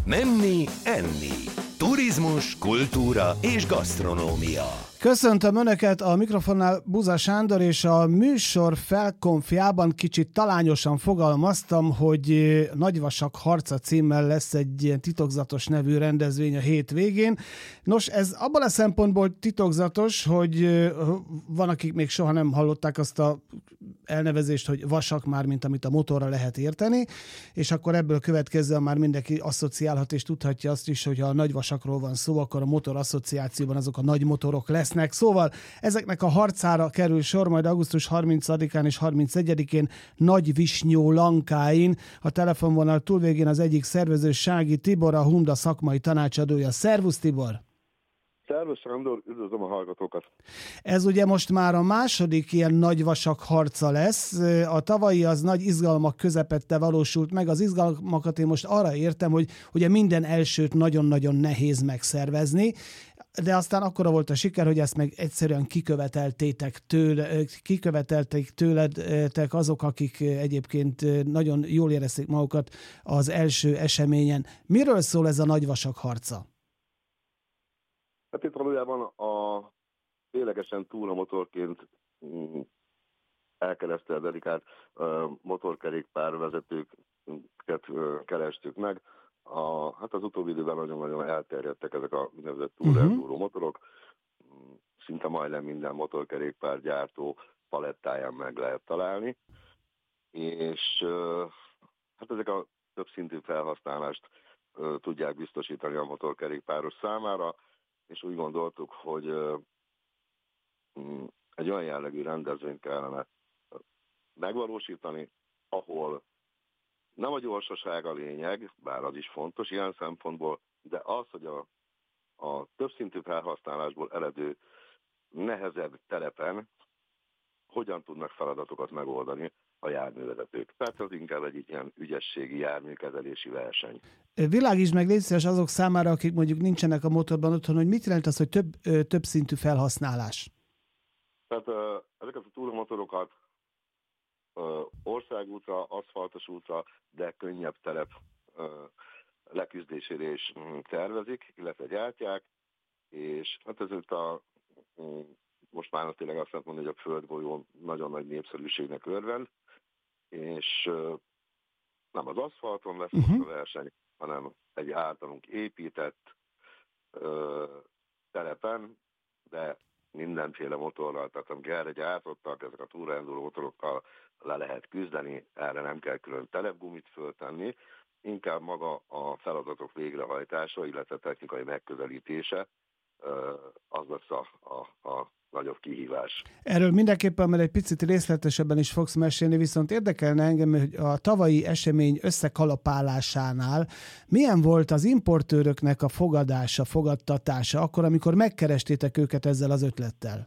Menni, enni. Turizmus, kultúra és gasztronómia. Köszöntöm Önöket, a mikrofonnál Buza Sándor, és a műsor felkonfjában kicsit talányosan fogalmaztam, hogy Nagyvasak harca címmel lesz egy ilyen titokzatos nevű rendezvény a hétvégén. Nos, ez abban a szempontból titokzatos, hogy van, akik még soha nem hallották azt a elnevezést, hogy vasak, már mint amit a motorra lehet érteni, és akkor ebből következően már mindenki asszociálhat és tudhatja azt is, hogy ha a nagyvasakról van szó, akkor a motor asszociációban azok a nagy motorok lesznek. Szóval ezeknek a harcára kerül sor majd augusztus 30-án és 31-én Nagyvisnyó Lankáin. A telefonvonal túlvégén az egyik szervező, Sági Tibor, a Hunda szakmai tanácsadója. Szervusz, Tibor! Szervusz, Sándor, üdvözlöm a hallgatókat! Ez ugye most már a második ilyen nagyvasak harca lesz. A tavalyi az nagy izgalmak közepette valósult meg. Az izgalmakat én most arra értem, hogy ugye minden elsőt nagyon-nagyon nehéz megszervezni, de aztán akkora volt a siker, hogy ezt meg egyszerűen kikkövetelték tőletek azok, akik egyébként nagyon jól érezték magukat az első eseményen. Miről szól ez a nagyvasak harca? Hát itt valójában a ténylegesen túramotorként elkeresztelt dedikált motorkerékpárvezetőket kerestük meg. Hát az utóbbi időben nagyon-nagyon elterjedtek ezek a úgynevezett túrendúró motorok. Szinte majdnem minden motorkerékpárgyártó palettáján meg lehet találni. És hát ezek a többszintű felhasználást tudják biztosítani a motorkerékpáros számára, és úgy gondoltuk, hogy egy olyan jellegű rendezvényt kellene megvalósítani, ahol nem a gyorsaság a lényeg, bár az is fontos ilyen szempontból, de az, hogy a többszintű felhasználásból eredő nehezebb telepen hogyan tudnak feladatokat megoldani a járművezetők. Tehát az inkább egy ilyen ügyességi járműkezelési verseny. Világítsd meg, légy szíves azok számára, akik mondjuk nincsenek a motorban otthon, hogy mit jelent az, hogy több szintű felhasználás? Tehát ezeket a túrmotorokat országútra, aszfaltos útra, de könnyebb telep leküzdésére is tervezik, illetve gyártják, és hát ezért most már tényleg azt lehet mondani, hogy a földgolyó nagyon nagy népszerűségnek örvend, és nem az aszfalton lesz a verseny, hanem egy általunk épített telepen, de mindenféle motorral, tehát amikor erre gyártottak, ezek a túraendúró motorokkal le lehet küzdeni, erre nem kell külön telepgumit föltenni, inkább maga a feladatok végrehajtása, illetve technikai megközelítése az lesz a nagyobb kihívás. Erről mindenképpen, mert egy picit részletesebben is fogsz mesélni, viszont érdekelne engem, hogy a tavalyi esemény összekalapálásánál milyen volt az importőröknek a fogadtatása, akkor, amikor megkerestétek őket ezzel az ötlettel?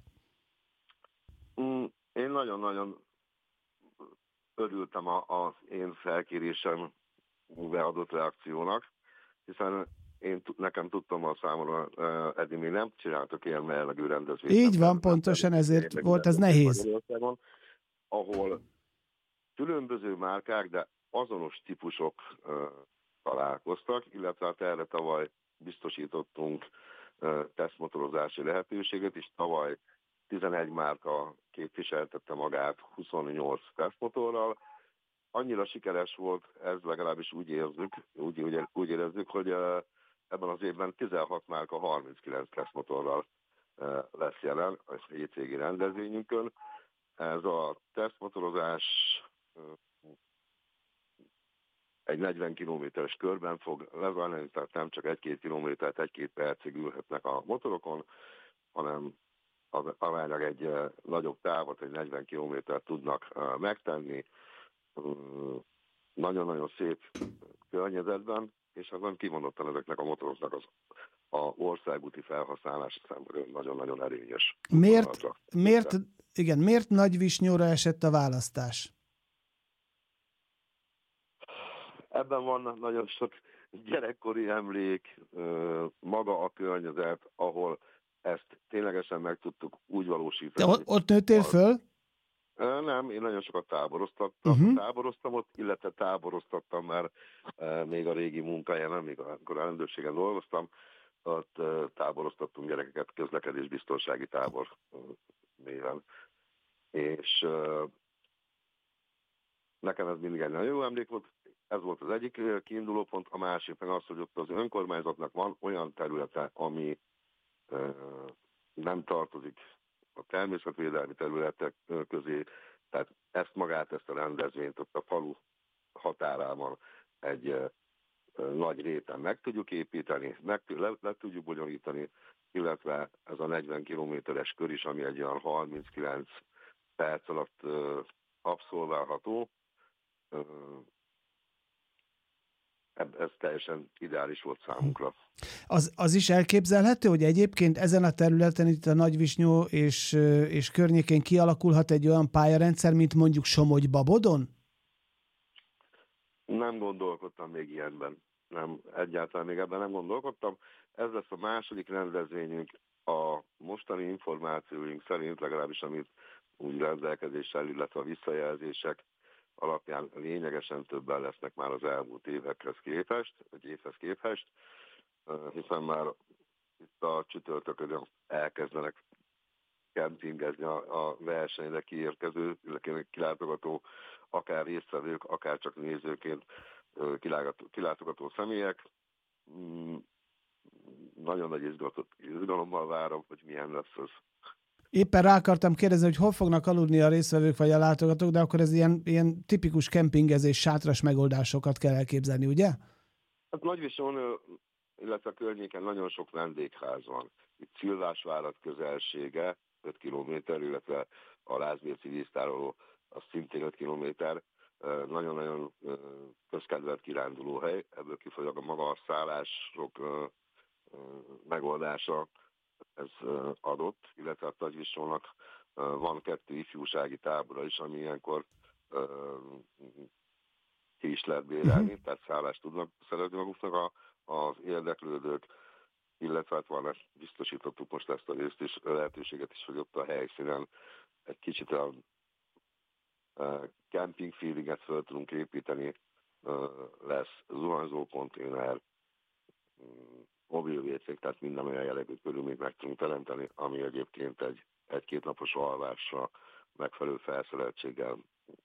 Én nagyon-nagyon örültem az én felkérésembe adott reakciónak, hiszen nekem tudtam a számomra, eddig még nem csináltok ilyen jellegű rendezvényt. Így van, pontosan ezért volt ez nehéz. Ahol különböző márkák, de azonos típusok találkoztak, illetve hát erre tavaly biztosítottunk tesztmotorozási lehetőséget, és tavaly 11 márka képviseltette magát 28 tesztmotorral. Annyira sikeres volt ez, legalábbis úgy érezzük, hogy ebben az évben 16 márka 39 tesztmotorral lesz jelen a hétvégi rendezvényünkön. Ez a tesztmotorozás egy 40 kilométeres körben fog lezajlani, tehát nem csak 1-2 kilométert, 1-2 percig ülhetnek a motorokon, hanem aránylag egy nagyobb távot, egy 40 kilométert tudnak megtenni. Nagyon-nagyon szép környezetben, és azon kimondottan ezeknek a motoroknak az országúti felhasználása szemben nagyon-nagyon előnyös. Miért Nagyvisnyóra esett a választás? Ebben van nagyon sok gyerekkori emlék, maga a környezet, ahol ezt ténylegesen meg tudtuk úgy valósítani. Te ott nőttél föl? Nem, én nagyon sokat Uh-huh. táboroztam ott, illetve táboroztattam már még a régi munkahelyen, amikor a rendőrségen dolgoztam, ott táboroztattunk gyerekeket közlekedésbiztonsági tábor néven. És nekem ez mindig egy nagyon jó emlék volt. Ez volt az egyik kiinduló pont, a másik meg az, hogy ott az önkormányzatnak van olyan területe, ami nem tartozik a természetvédelmi területek közé, tehát ezt a rendezvényt ott a falu határában egy nagy réten meg tudjuk építeni, le tudjuk bonyolítani, illetve ez a 40 kilométeres kör is, ami egy olyan 39 perc alatt abszolválható, ez teljesen ideális volt számunkra. Az is elképzelhető, hogy egyébként ezen a területen, itt a Nagyvisnyó és környékén kialakulhat egy olyan pályarendszer, mint mondjuk Somogy-Babodon? Nem gondolkodtam még ilyenben. Nem, egyáltalán még ebben nem gondolkodtam. Ez lesz a második rendezvényünk. A mostani információink szerint, legalábbis amit úgy rendelkezéssel, illetve a visszajelzések alapján lényegesen többen lesznek már az elmúlt évhez képest, hiszen már itt a csütörtökön elkezdenek kempingezni a versenyre kiérkező, kilátogató, akár résztvevők, akár csak nézőként kilátogató személyek. Nagyon nagy izgalommal várom, hogy milyen lesz ez. Éppen rá akartam kérdezni, hogy hol fognak aludni a résztvevők vagy a látogatók, de akkor ez ilyen tipikus kempingezés, sátras megoldásokat kell elképzelni, ugye? Hát Nagyvisón, illetve a környéken nagyon sok vendégház van. Itt Szilvásvárat közelsége 5 kilométer, illetve a Lázbérci víztároló az szintén 5 kilométer. Nagyon-nagyon közkedvelt kirándulóhely, ebből kifolyólag a maga a szállások megoldása ez adott, illetve a Nagyvisónak van 2 ifjúsági tábora is, ami ilyenkor ki is lehet bérelni, tehát szállást tudnak szerezni maguknak az érdeklődők, illetve hát van, biztosítottuk most ezt a részt is, lehetőséget is, hogy ott a helyszínen egy kicsit a camping feelinget föl tudunk építeni, lesz zuhanyzó konténer, mobil WC-k, tehát minden olyan jellegű körülményt meg tudunk teremteni, ami egyébként egy-két napos alvásra megfelelő felszereltséggel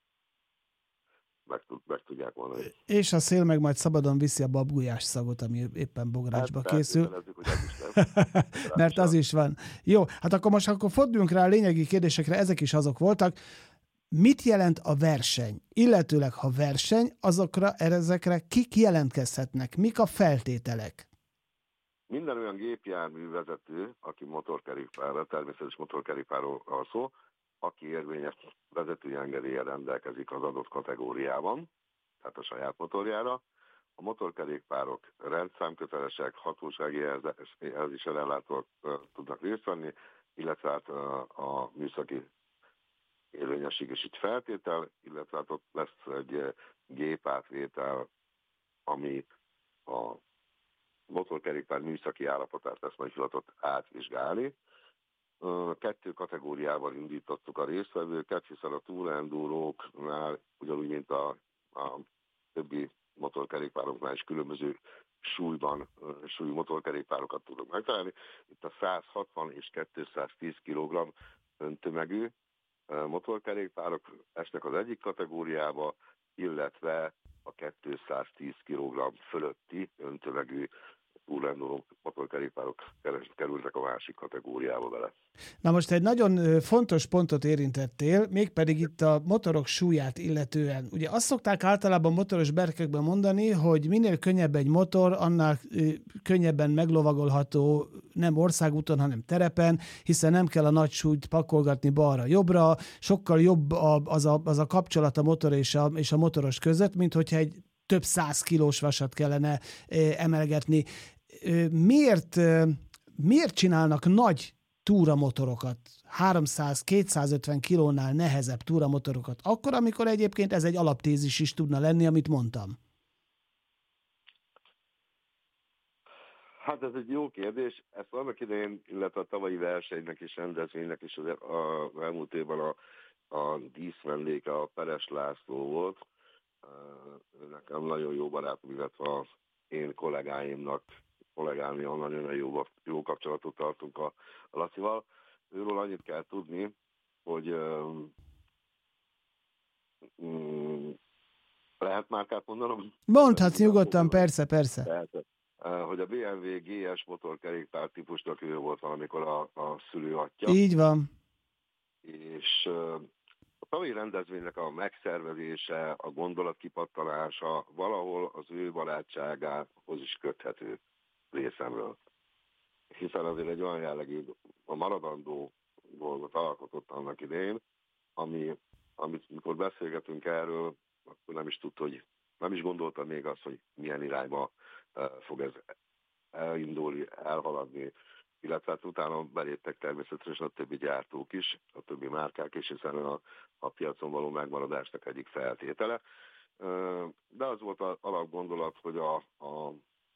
meg tudják mondani. És a szél meg majd szabadon viszi a babgulyás szagot, ami éppen bográcsba készül. Hogy az is lesz. Mert az is van. Jó, hát akkor forduljunk rá a lényegi kérdésekre, ezek is azok voltak. Mit jelent a verseny? Illetőleg, ha verseny, ezekre kik jelentkezhetnek? Mik a feltételek? Minden olyan gépjárművezető, aki motorkerékpárral, természetes motorkerékpárról szó, aki érvényes vezetői engedéllyel rendelkezik az adott kategóriában, tehát a saját motorjára. A motorkerékpárok rendszámkötelesek, hatósági jelzés ellenlátóak tudnak részt venni, illetve hát a műszaki érvényességesít feltétel, illetve hát ott lesz egy gépátvétel, ami a motorkerékpár műszaki állapotát lesz majd hivatott átvizsgálni. 2 kategóriával indítottuk a résztvevőket, hiszen a túlendúróknál, ugyanúgy, mint a többi motorkerékpároknál is különböző súlyú motorkerékpárokat tudunk megtalálni. Itt a 160 és 210 kg öntömegű motorkerékpárok esnek az egyik kategóriába, illetve a 210 kg fölötti öntömegű túlendúró motorkerékpárok kerültek a másik kategóriába bele. Na most egy nagyon fontos pontot érintettél, mégpedig itt a motorok súlyát illetően. Ugye azt szokták általában motoros berkekben mondani, hogy minél könnyebb egy motor, annál könnyebben meglovagolható nem országúton, hanem terepen, hiszen nem kell a nagy súlyt pakolgatni balra-jobbra, sokkal jobb az a kapcsolat a motor és a motoros között, mint hogyha egy több 100 kilós vasat kellene emelgetni. Miért csinálnak nagy túramotorokat, 300-250 kilónál nehezebb túramotorokat, akkor, amikor egyébként ez egy alaptézis is tudna lenni, amit mondtam? Hát ez egy jó kérdés. Ezt annak idején, illetve a tavalyi versenynek és rendezvénynek is az elmúlt évben a a díszvendége a Peres László volt. Nekem nagyon jó barátom, illetve az én kollégámmal nagyon jó kapcsolatot tartunk a Lacival. Őről annyit kell tudni, hogy lehet márkát mondanom? Mondhatsz nyugodtan, persze. Tehát, hogy a BMW GS motorkerékpár típusnak ő volt valamikor a szülőatja. Így van. És a tavalyi rendezvénynek a megszervezése, a gondolatkipattanlása valahol az ő barátságához is köthető részemről. Hiszen azért egy olyan jellegű, a maradandó dolgot alkotott annak idején, amit mikor beszélgetünk erről, akkor nem is gondoltam még azt, hogy milyen irányba fog ez elindulni, elhaladni, illetve hát utána beléptek természetesen a többi gyártók is, a többi márkák is, hiszen a piacon való megmaradásnak egyik feltétele. De az volt az alapgondolat, hogy a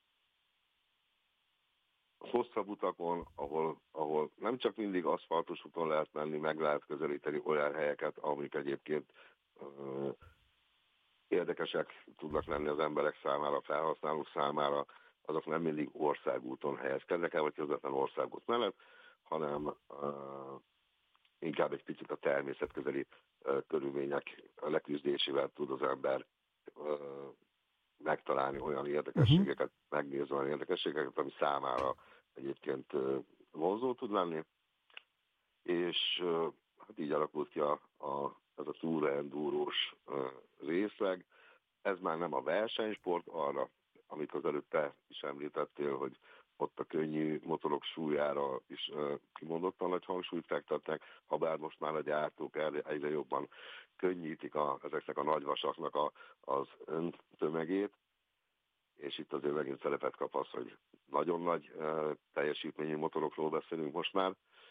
hosszabb utakon, ahol nem csak mindig aszfaltos úton lehet menni, meg lehet közelíteni olyan helyeket, amik egyébként érdekesek tudnak lenni az emberek számára, a felhasználók számára, azok nem mindig országúton helyezkednek el, vagy közvetlen országút mellett, hanem inkább egy picit a természetközeli körülmények leküzdésével tud az ember megtalálni olyan érdekességeket, megnézni olyan érdekességeket, ami számára egyébként vonzó tud lenni. És hát így alakult ki ez a túra endúrós részleg. Ez már nem a versenysport, arra, amit az előtte is említettél, hogy ott a könnyű motorok súlyára is kimondottan nagy hangsúlyt fektetnek, habár most már a gyártók egyre jobban könnyítik ezeknek a nagyvasaknak az öntömegét, és itt azért megint szerepet kap az, hogy nagyon nagy teljesítményű motorokról beszélünk most már.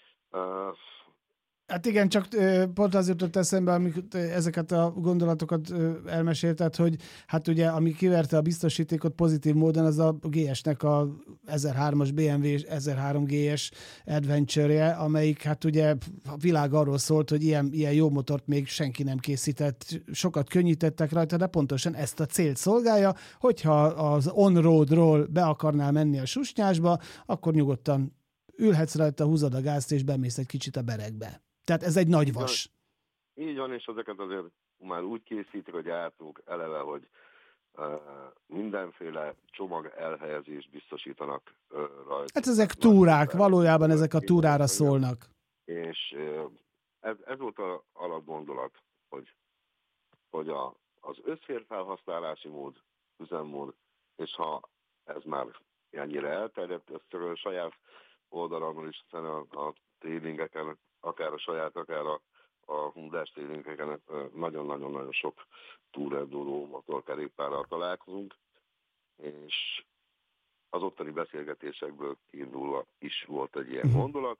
Hát igen, csak pont az jutott eszembe, amikor ezeket a gondolatokat elmesélted, hogy hát ugye, ami kiverte a biztosítékot pozitív módon, az a GS-nek a 1003-as BMW 1003 GS Adventure-je, amelyik hát ugye a világ arról szólt, hogy ilyen jó motort még senki nem készített, sokat könnyítettek rajta, de pontosan ezt a célt szolgálja, hogyha az on-roadról be akarnál menni a susnyásba, akkor nyugodtan ülhetsz rajta, húzod a gázt, és bemész egy kicsit a berekbe. Tehát ez egy nagy vas. Így van, és ezeket azért már úgy készítik a gyártók eleve, hogy mindenféle csomag elhelyezést biztosítanak rajta. Hát ezek túrák, valójában ezek a túrára szólnak. És ez volt az alapgondolat, hogy az összférfelhasználási mód, üzemmód, és ha ez már ennyire elterjedt, ezt a saját oldalamon is, hiszen a tréningeken, akár a saját, akár a Hyundai tréningeken nagyon-nagyon-nagyon sok túrendúró motorkerékpárral találkozunk, és az ottani beszélgetésekből kiindulva is volt egy ilyen gondolat,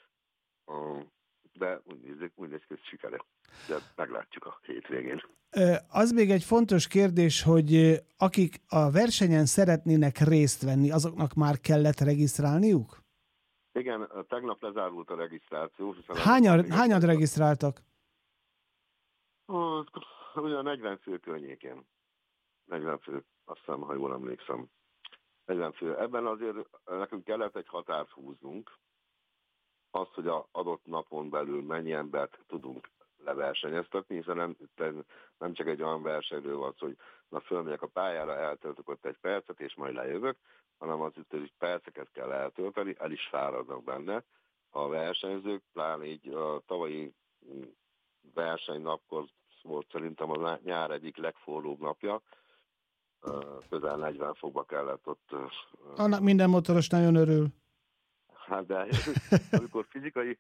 de úgy néz ki, hogy sikere. De meglátjuk a hétvégén. Az még egy fontos kérdés, hogy akik a versenyen szeretnének részt venni, azoknak már kellett regisztrálniuk? Igen, tegnap lezárult a regisztráció. Hányan regisztráltak? Ugye 40 fő környékén. 40 fő, azt hiszem, ha jól emlékszem. 40 fő. Ebben azért nekünk kellett egy határt húznunk. Azt, hogy az adott napon belül mennyi embert tudunk leversenyeztetni, hiszen nem csak egy olyan versenyről van szó, hogy na fölmegyek a pályára, eltöltök ott egy percet, és majd lejövök, hanem az itt, hogy perceket kell eltölteni, el is fáradnak benne a versenyzők, pláne így a tavalyi versenynapkor volt szerintem a nyár egyik legforróbb napja, közel 40 fokba kellett ott. Annak minden motoros nagyon örül. Hát de amikor fizikai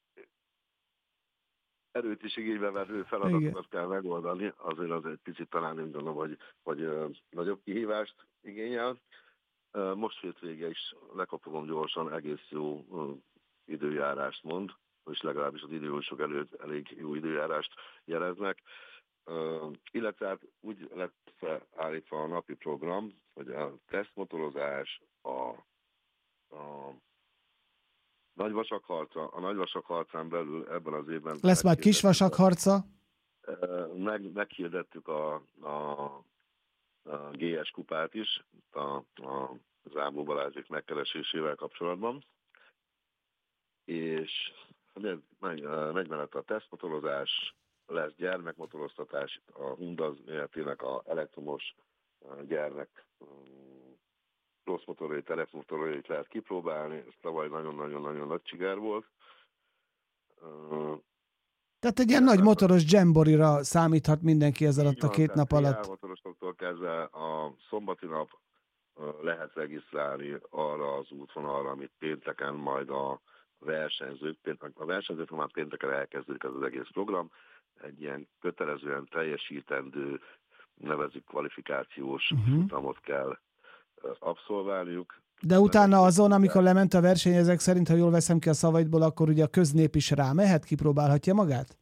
erőt is igénybe vevő feladatokat kell megoldani, azért az egy picit talán én gondolom, hogy nagyobb kihívást igényel. Most hétvége is lekapogom gyorsan, egész jó időjárást mond, és legalábbis az idősok előtt elég jó időjárást jeleznek. Illetve hát úgy lett állítva a napi program, hogy a tesztmotorozás, a Nagyvasak harca. A nagyvasak harcán belül ebben az évben... Lesz már kisvasak harca? Meghirdettük a GS kupát is, a Zámló Balázsék megkeresésével kapcsolatban. És megy mellett a tesztmotorozás, lesz gyermekmotoroztatás, a Honda méretének a elektromos gyermek rossz motorjait, elektromotorjait lehet kipróbálni, ez tavaly nagyon-nagyon-nagyon nagy siker volt. Tehát egy ilyen nagy motoros jamboree-ra számíthat mindenki ez alatt a 2 nap alatt. A motorosoktól kezdve a szombati nap lehet regisztrálni arra az útvonalra, amit pénteken majd a versenyzők már pénteken elkezdődik az egész program. Egy ilyen kötelezően teljesítendő, nevezik kvalifikációs futamot kell abszolválniuk. De utána azon, amikor lement a verseny, ezek szerint, ha jól veszem ki a szavaidból, akkor ugye a köznép is rámehet, kipróbálhatja magát?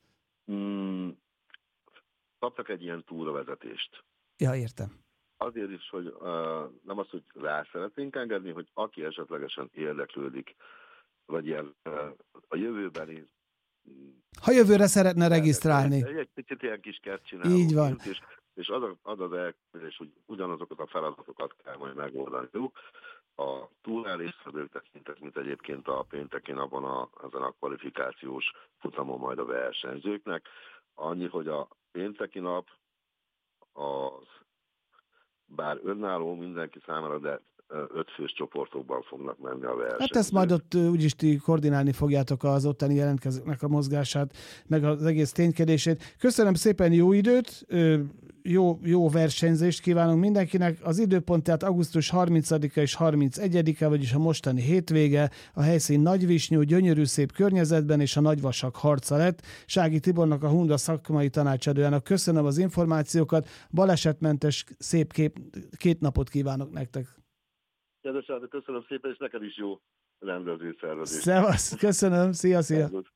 Kaptak egy ilyen túravezetést. Ja, értem. Azért is, hogy nem az, hogy rá szeretnénk engedni, hogy aki esetlegesen érdeklődik, vagy ilyen a jövőbeni... Ha jövőre szeretne regisztrálni. Egy picit ilyen kis kert csinálunk. Így van. És az az elképzelés, hogy ugyanazokat a feladatokat kell majd megoldaniuk. A túlelésfedők tekintet, mint egyébként a pénteki napon ezen a kvalifikációs futamon majd a versenyzőknek. Annyi, hogy a pénteki nap az bár önálló mindenki számára, de 5 fős csoportokban fognak menni a versenyzők. Hát ezt majd ott úgyis ti koordinálni fogjátok az ottani jelentkezőknek a mozgását, meg az egész ténykedését. Köszönöm szépen, jó időt, jó versenyzést kívánunk mindenkinek. Az időpont tehát augusztus 30-a és 31-e, vagyis a mostani hétvége, a helyszín Nagyvisnyó, gyönyörű szép környezetben, és a nagyvasak harca lett. Sági Tibornak, a Honda szakmai tanácsadójának köszönöm az információkat, balesetmentes, szép 2 napot kívánok nektek. Kedves, köszönöm szépen, és neked is jó rendező szervezést. Szevasz, köszönöm, szia!